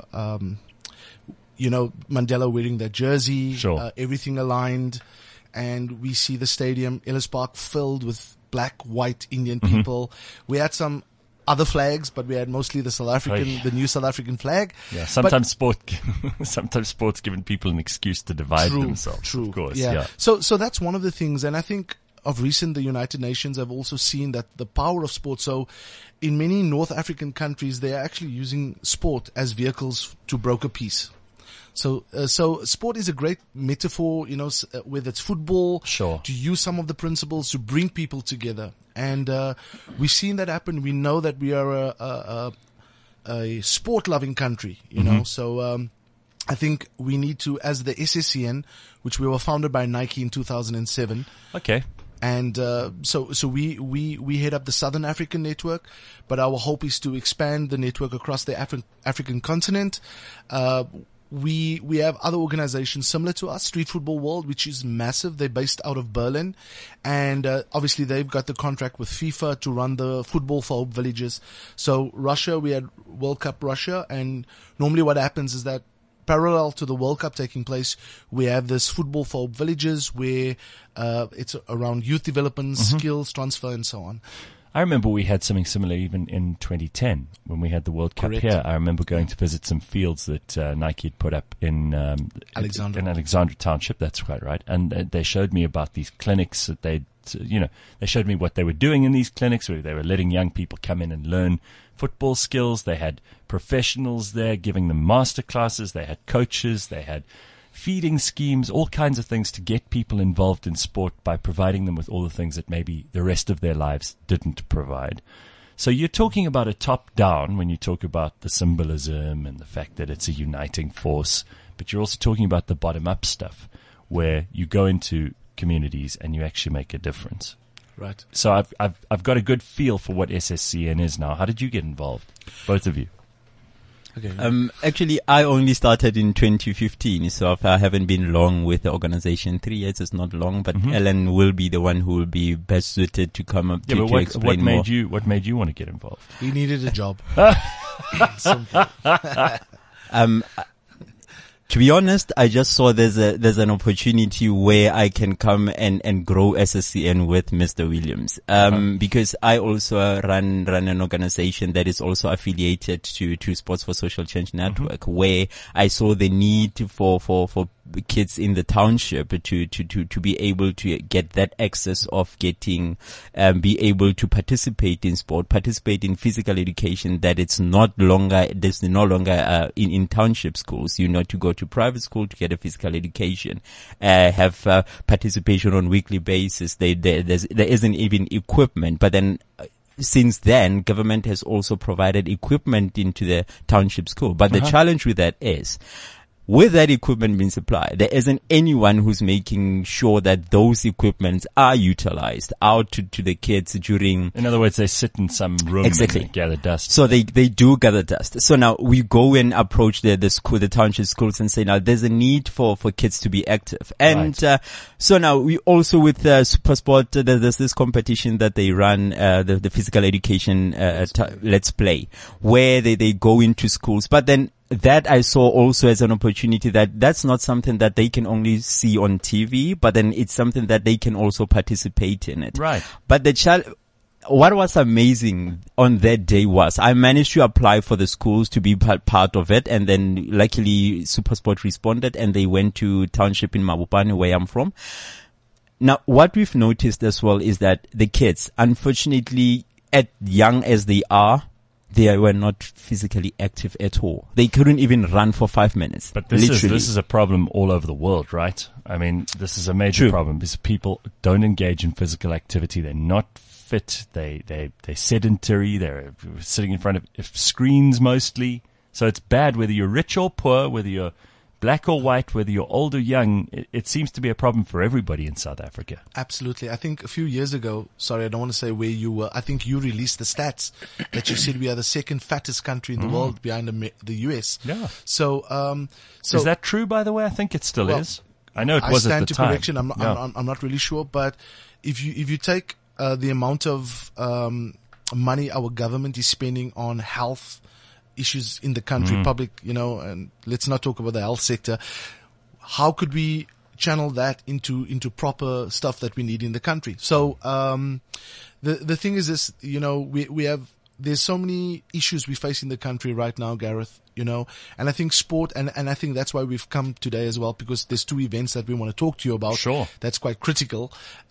Mandela wearing that jersey, Sure. Everything aligned, and we see the stadium, Ellis Park, filled with black, white Indian people. We had some other flags, but we had mostly the new South African flag. Yeah, sometimes sport's given people an excuse to divide themselves. True. Of course. Yeah. So that's one of the things, and I think of recent, the United Nations have also seen that the power of sport. So in many North African countries, they are actually using sport as vehicles to broker peace. So sport is a great metaphor, whether it's football, Sure. to use some of the principles to bring people together. And, we've seen that happen. We know that we are a sport loving country, so, I think we need to, as the SSCN, which we were founded by Nike in 2007. Okay. And so we head up the Southern African network, but our hope is to expand the network across the African continent. We have other organizations similar to us, Street Football World, which is massive. They're based out of Berlin, and obviously they've got the contract with FIFA to run the Football for Hope villages. So Russia, we had World Cup Russia, and normally what happens is that parallel to the World Cup taking place, we have this Football for Hope villages where it's around youth development, skills transfer, and so on. I remember we had something similar even in 2010 when we had the World Cup here. I remember going to visit some fields that Nike had put up in Alexandra Township. That's quite right. And they showed me about these clinics that they showed me what they were doing in these clinics, where they were letting young people come in and learn football skills. They had professionals there giving them master classes. They had coaches. They had feeding schemes, all kinds of things to get people involved in sport by providing them with all the things that maybe the rest of their lives didn't provide. So you're talking about a top-down when you talk about the symbolism and the fact that it's a uniting force, but you're also talking about the bottom-up stuff where you go into communities and you actually make a difference. Right. So I've got a good feel for what SSCN is now. How did you get involved, both of you? Okay. Actually, I only started in 2015, so I haven't been long with the organization. 3 years is not long, but Ellen will be the one who will be best suited to come up to explain more. What made you want to get involved? He needed a job. To be honest, I just saw there's an opportunity where I can come and grow SSCN with Mr. Williams. Because I also run an organization that is also affiliated to Sports for Social Change Network, where I saw the need for kids in the township to be able to get that access of getting, be able to participate in sport, participate in physical education, that it's no longer in township schools, to go to private school to get a physical education, have participation on weekly basis. There isn't even equipment, but then since then, government has also provided equipment into the township school. But the challenge with that is, with that equipment being supplied, there isn't anyone who's making sure that those equipments are utilized out to the kids during. In other words, they sit in some room and gather dust. So they do gather dust. So now we go and approach the township schools and say, now there's a need for kids to be active. And, so now we also with SuperSport, there's this competition that they run, the physical education, Let's Play, where they go into schools. But then, that I saw also as an opportunity that's not something that they can only see on TV, but then it's something that they can also participate in it. Right. But what was amazing on that day was I managed to apply for the schools to be part of it, and then luckily SuperSport responded and they went to township in Mabopane, where I'm from. Now, what we've noticed as well is that the kids, unfortunately, as young as they are, they were not physically active at all. They couldn't even run for 5 minutes. But this is a problem all over the world, right? I mean, this is a major problem because people don't engage in physical activity. They're not fit. They're sedentary. They're sitting in front of screens mostly. So it's bad whether you're rich or poor, whether you're black or white, whether you're old or young. It seems to be a problem for everybody in South Africa. Absolutely. I think a few years ago, sorry, I don't want to say where you were. I think you released the stats that you said we are the second fattest country in the world behind the US. Yeah. So is that true, by the way? I think it still is. I know it was at the time. I stand to correction. I'm not really sure, but if you take the amount of money our government is spending on health issues in the country, public, and let's not talk about the health sector. How could we channel that into proper stuff that we need in the country? So, the thing is this, there's so many issues we face in the country right now, Gareth, and I think sport, and I think that's why we've come today as well, because there's 2 events that we want to talk to you about. Sure. That's quite critical.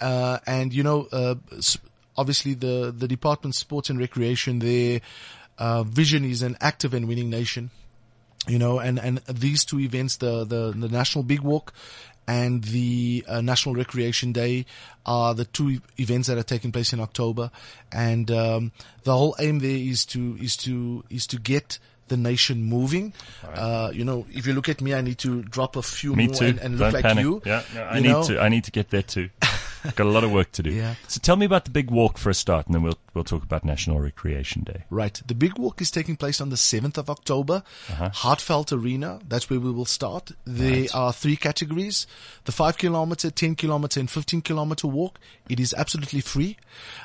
Obviously the Department of Sports and Recreation, their vision is an active and winning nation. and these two events, the National Big Walk and the National Recreation Day, are the two events that are taking place in October. And the whole aim there is to get the nation moving. If you look at me, I need to drop a few Me more too. and Don't look like panic. you. Yeah, no, I need to get there too. Got a lot of work to do. Yeah. So tell me about the big walk for a start, and then we'll talk about National Recreation Day. Right. The big walk is taking place on the 7th of October. Hartfeld Arena. That's where we will start. There are 3 categories: the 5 kilometer, 10 kilometer, and 15 kilometer walk. It is absolutely free.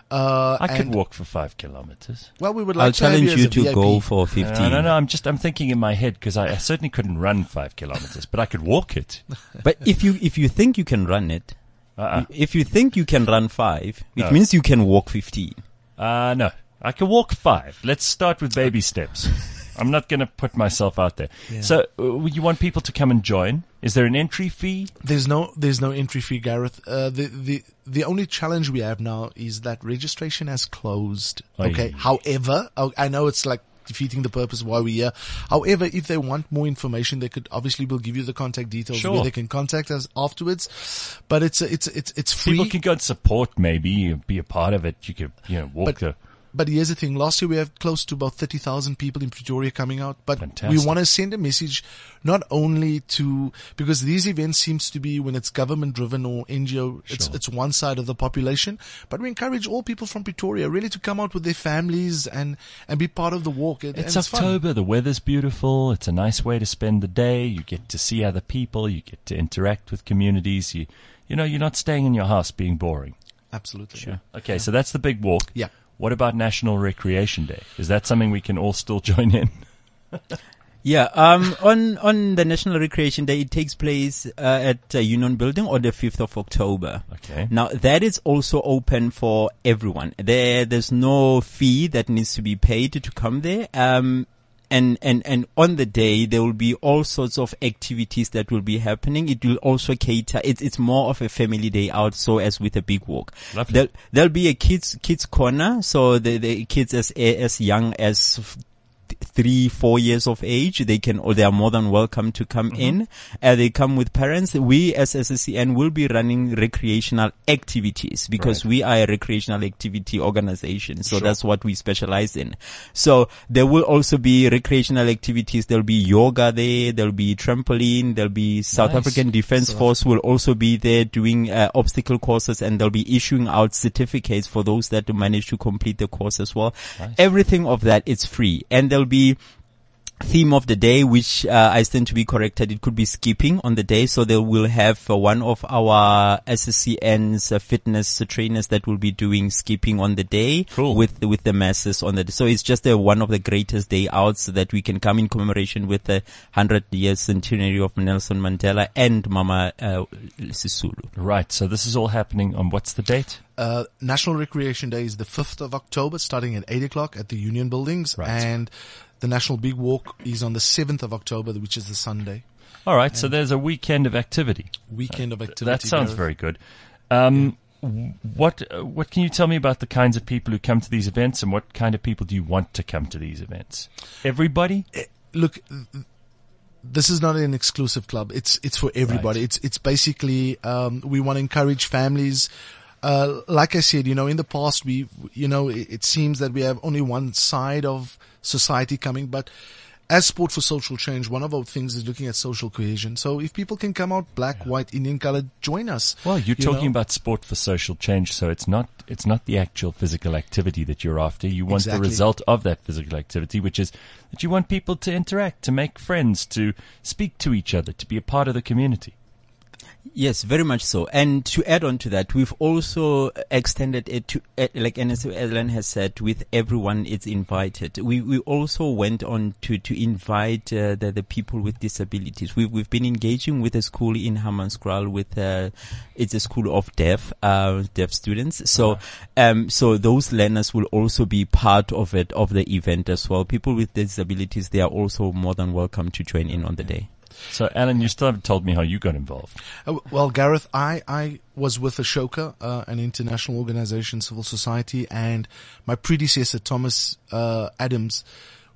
I could walk for 5 kilometers. Well, we would like I'll to have challenge as you a to VIP. go for 15. No. I'm thinking in my head because I certainly couldn't run 5 kilometers, but I could walk it. But if you think you can run it, if you think you can run 5, it No. means you can walk 15. No, I can walk 5. Let's start with baby steps. I'm not going to put myself out there. Yeah. So you want people to come and join? Is there an entry fee? There's no entry fee, Gareth. The only challenge we have now is that registration has closed. Okay. However, I know it's like defeating the purpose of why we're here. However, if they want more information, they could obviously, we'll give you the contact details Sure. where they can contact us afterwards. But it's free. People can go and support, maybe be a part of it. You could walk the. But here's the thing. Last year we had close to about 30,000 people in Pretoria coming out. But Fantastic. we want to send a message not only because these events seems to be when it's government driven or NGO, it's one side of the population. But we encourage all people from Pretoria really to come out with their families and be part of the walk. It's and fun. October. The weather's beautiful. It's a nice way to spend the day. You get to see other people. You get to interact with communities. You're not staying in your house being boring. Absolutely. Sure. Okay, so that's the big walk. Yeah. What about National Recreation Day? Is that something we can all still join in? Yeah, on the National Recreation Day, it takes place at Union Building on the 5th of October. Okay. Now, that is also open for everyone. There's no fee that needs to be paid to come there. And on the day, there will be all sorts of activities that will be happening. It will also cater, it's more of a family day out, so as with a big walk. Lovely. There'll be a kids corner, so the kids as young as 3-4 years of age, they are more than welcome to come in. They come with parents. We as SSCN will be running recreational activities because we are a recreational activity organization. So that's what we specialize in. So there will also be recreational activities. There'll be yoga there. There'll be trampoline. There'll be South African Defence Force will also be there doing obstacle courses, and they'll be issuing out certificates for those that manage to complete the course as well. Everything of that is free, and there'll be theme of the day, which I stand to be corrected. It could be skipping on the day, so they will have one of our SSCN's fitness trainers that will be doing skipping on the day with the masses on the day. So it's just one of the greatest day outs that we can come in commemoration with the 100-year centenary of Nelson Mandela and Mama Sisulu. Right. So this is all happening on what's the date? National Recreation Day is the 5th of October, starting at 8 o'clock at the Union Buildings. And the National Big Walk is on the 7th of October, which is the Sunday. All right. So there's a weekend of activity. That sounds very good. What can you tell me about the kinds of people who come to these events, and what kind of people do you want to come to these events? Everybody? Look, this is not an exclusive club. It's for everybody. It's basically, we want to encourage families. Like I said, in the past, it seems that we have only one side of society coming, but as Sport for Social Change, one of our things is looking at social cohesion. So if people can come out, black, white, Indian, colored, join us. Well, you're talking about Sport for Social Change, so it's not the actual physical activity that you're after. You want the result of that physical activity, which is that you want people to interact, to make friends, to speak to each other, to be a part of the community. Yes, very much so. And to add on to that, we've also extended it to, like Ellen has said, with everyone it's invited. We also went on to invite the people with disabilities. We've been engaging with a school in Hammanskraal with it's a school of deaf students. So so those learners will also be part of the event as well. People with disabilities, they are also more than welcome to join in on the day. So, Alan, you still haven't told me how you got involved. Well, Gareth, I was with Ashoka, an international organization, civil society, and my predecessor, Thomas Adams,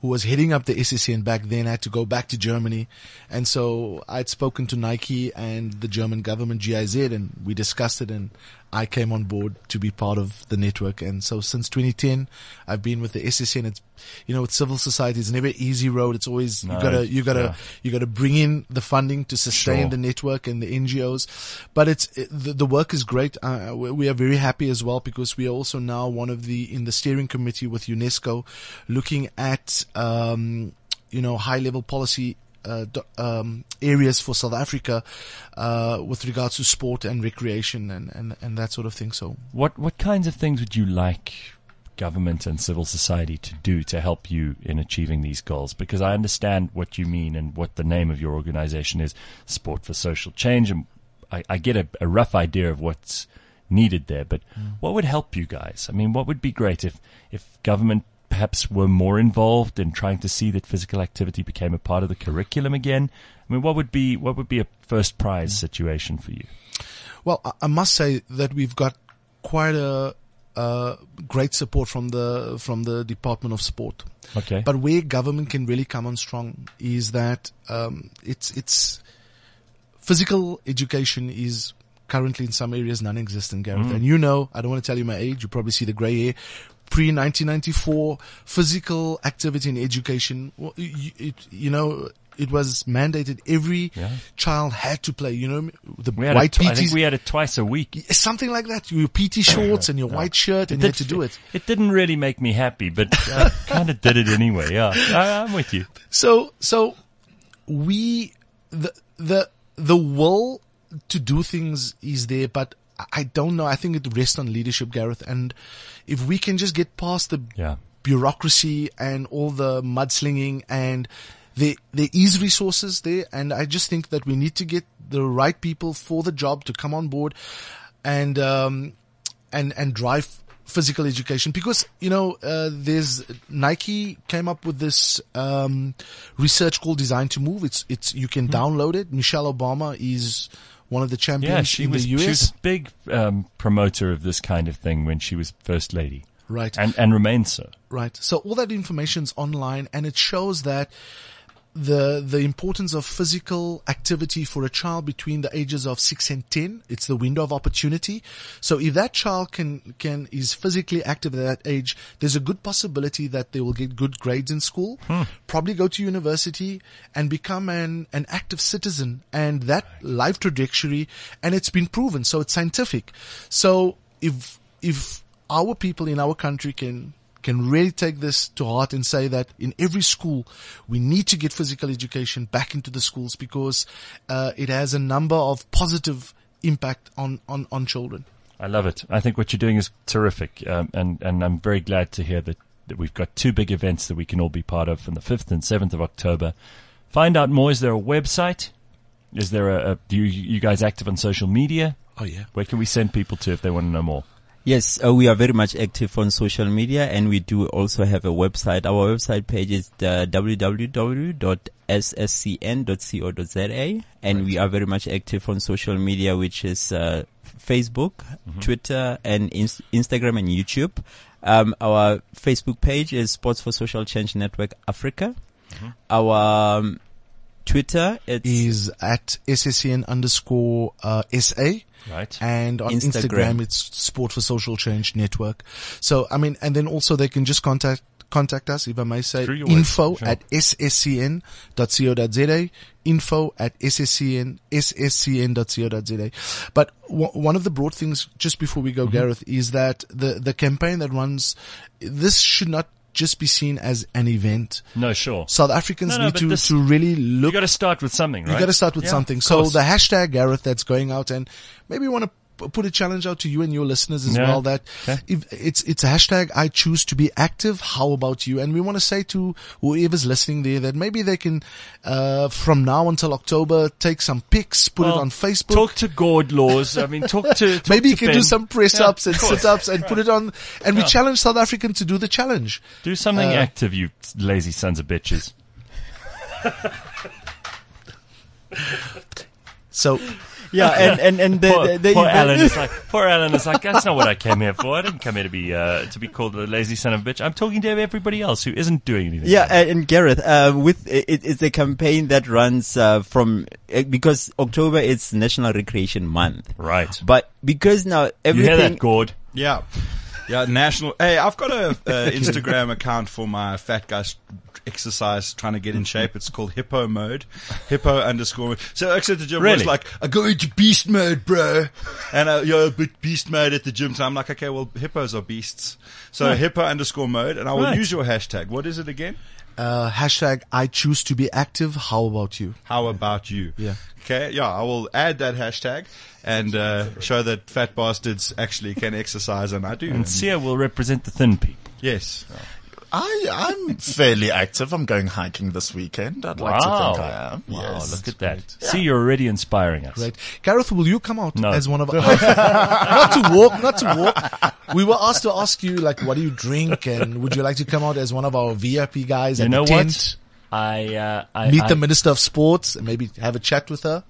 who was heading up the SSCN back then, had to go back to Germany. And so I'd spoken to Nike and the German government, GIZ, and we discussed it, and I came on board to be part of the network. And so since 2010, I've been with the SSCN. It's, with civil society, it's never an easy road. It's always, you gotta bring in the funding to sustain the network and the NGOs. But the work is great. We are very happy as well, because we are also now in the steering committee with UNESCO, looking at, high level policy areas for South Africa with regards to sport and recreation and that sort of thing. So what kinds of things would you like government and civil society to do to help you in achieving these goals? Because I understand what you mean and what the name of your organization is, Sport for Social Change, and I get a rough idea of what's needed there, but what would help you guys? I mean, what would be great if government perhaps were more involved in trying to see that physical activity became a part of the curriculum again? I mean, what would be a first prize situation for you? Well, I must say that we've got quite a great support from the Department of Sport. Okay. But where government can really come on strong is that it's physical education is currently in some areas non-existent, Gareth. And I don't want to tell you my age. You probably see the grey hair. Pre-1994, physical activity in education, it was mandated. Every child had to play. I think we had it twice a week. Something like that. Your PT shorts and your white shirt, and you had to do it. It didn't really make me happy, but I kind of did it anyway. Yeah, I'm with you. So the will to do things is there, but I don't know. I think it rests on leadership, Gareth. And if we can just get past the bureaucracy and all the mudslinging, and there is resources there. And I just think that we need to get the right people for the job to come on board and drive physical education, because, there's Nike came up with this, research called Design to Move. You can download it. Michelle Obama is one of the champions in the US. She was a big promoter of this kind of thing when she was First Lady. Right. And remains so. Right. So all that information's online, and it shows that the importance of physical activity for a child between the ages of 6 and 10, it's the window of opportunity. So if that child is physically active at that age, there's a good possibility that they will get good grades in school, probably go to university and become an active citizen, and that life trajectory, and it's been proven. So it's scientific. So if our people in our country can really take this to heart and say that in every school we need to get physical education back into the schools, because it has a number of positive impact on children. I love it. I think what you're doing is terrific, and I'm very glad to hear that we've got two big events that we can all be part of from the 5th and 7th of October. Find out more. Is there a website? Is there do you guys active on social media? Oh yeah. Where can we send people to if they want to know more? Yes, we are very much active on social media, and we do also have a website. Our website page is www.sscn.co.za, and we are very much active on social media, which is Facebook, Twitter, and Instagram and YouTube. Our Facebook page is Sports for Social Change Network Africa. Our Twitter is at SSCN_SA. Right. And on Instagram, it's Sport for Social Change Network. So, and then also they can just contact us, if I may say, info@sscn.co.za, info@sscn.co.za. But one of the broad things, just before we go, Gareth, is that the campaign that runs, this should not just be seen as an event. No, sure. South Africans need to really look. You got to start with something, right? You got to start with something. So the hashtag, Gareth, that's going out, and maybe you want to put a challenge out to you and your listeners as well, that if it's a hashtag, I choose to be active. How about you? And we want to say to whoever's listening there that maybe they can, from now until October, take some pics, put it on Facebook. Talk to God Laws. Talk to maybe you to can Ben. do some press ups and sit ups and put it on, and we challenge South African to do the challenge. Do something active, you lazy sons of bitches. So Yeah, and poor Alan is like, that's not what I came here for. I didn't come here to be called a lazy son of a bitch. I'm talking to everybody else who isn't doing anything. Yeah, and Gareth, it's a campaign that runs because October is National Recreation Month, right? But because now everything. You hear that, Gord? Yeah. Yeah, national. Hey, I've got a Instagram account for my fat guy exercise, trying to get in shape. It's called Hippo Mode. Hippo_mode. So actually at the gym, I was like, I go into beast mode, bro. And you're a bit beast mode at the gym. So I'm like, okay, well, hippos are beasts. So Hippo_mode. And I will use your hashtag. What is it again? Hashtag I choose to be active. How about you? How about you? Yeah. Okay. Yeah, I will add that hashtag and show that fat bastards actually can exercise, and I do. And Sia will represent the thin people. Yes. I'm fairly active. I'm going hiking this weekend. I'd like to think I am. Wow, Yes. look at that. Yeah. See, you're already inspiring us. Right. Gareth, will you come out No. as one of our, not to walk. We were asked to ask you, like, what do you drink, and would you like to come out as one of our VIP guys at the tent? I meet the Minister of Sports and maybe have a chat with her.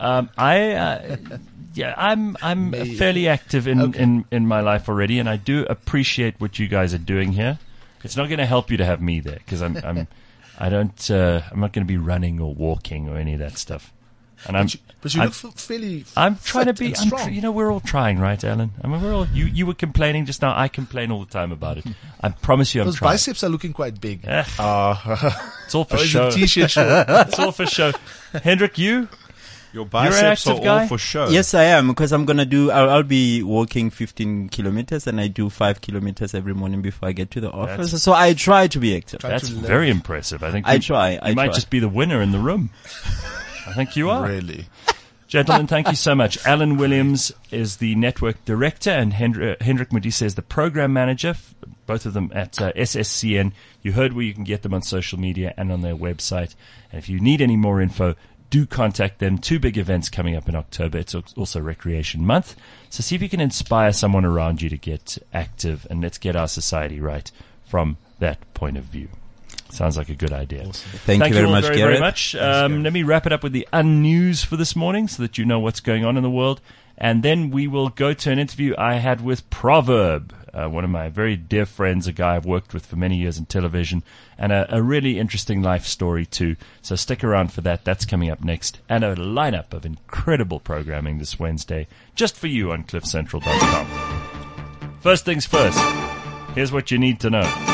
I'm fairly active in my life already, and I do appreciate what you guys are doing here. It's not going to help you to have me there because I'm not going to be running or walking or any of that stuff. And but you look fairly. I'm trying to fit be. and strong. We're all trying, right, Alan? I mean, we're all. You were complaining just now. I complain all the time about it. I promise you, I'm Those trying. biceps are looking quite big. It's all for show. T-shirt show. It's all for show. Hendrik, your biceps are guy? all for show. Yes, I am, because I'm gonna I'll be walking 15 kilometers, and I do 5 kilometers every morning before I get to the office. So I try to be active. That's very impressive. I think I try. You might just be the winner in the room. I think you are. Really? Gentlemen, thank you so much. Alan Williams is the network director, and Hendrik Modise is the program manager, both of them at SSCN. You heard where you can get them on social media and on their website. And if you need any more info, do contact them. 2 big events coming up in October. It's also Recreation Month. So see if you can inspire someone around you to get active, and let's get our society right from that point of view. Sounds like a good idea. Awesome. Thank you very much, Gareth. Very much. Let me wrap it up with the unnews for this morning so that you know what's going on in the world. And then we will go to an interview I had with Proverb, one of my very dear friends, a guy I've worked with for many years in television, and a really interesting life story too. So stick around for that. That's coming up next. And a lineup of incredible programming this Wednesday just for you on CliffCentral.com. First things first, here's what you need to know.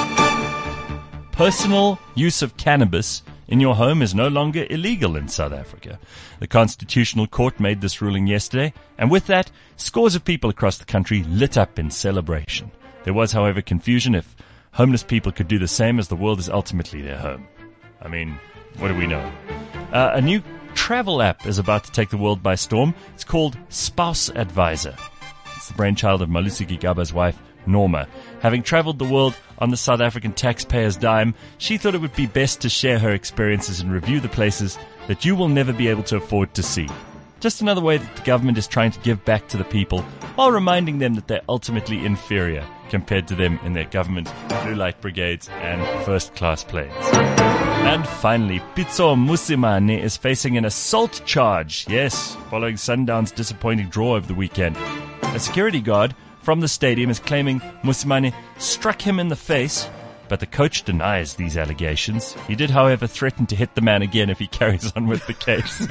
Personal use of cannabis in your home is no longer illegal in South Africa. The Constitutional Court made this ruling yesterday, and with that, scores of people across the country lit up in celebration. There was, however, confusion if homeless people could do the same, as the world is ultimately their home. I mean, what do we know? A new travel app is about to take the world by storm. It's called Spouse Advisor. It's the brainchild of Malusi Gigaba's wife, Norma. Having traveled the world on the South African taxpayer's dime, she thought it would be best to share her experiences and review the places that you will never be able to afford to see. Just another way that the government is trying to give back to the people while reminding them that they're ultimately inferior compared to them in their government, blue light brigades, and first-class planes. And finally, Pitso Mosimane is facing an assault charge, yes, following Sundown's disappointing draw over the weekend. A security guard from the stadium is claiming Mosimane struck him in the face, but the coach denies these allegations. He did, however, threaten to hit the man again if he carries on with the case.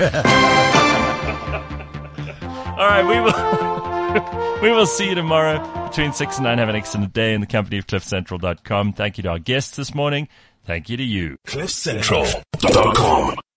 All right, we will see you tomorrow between 6 and 9. Have an excellent day in the company of CliffCentral.com. Thank you to our guests this morning. Thank you to you. CliffCentral.com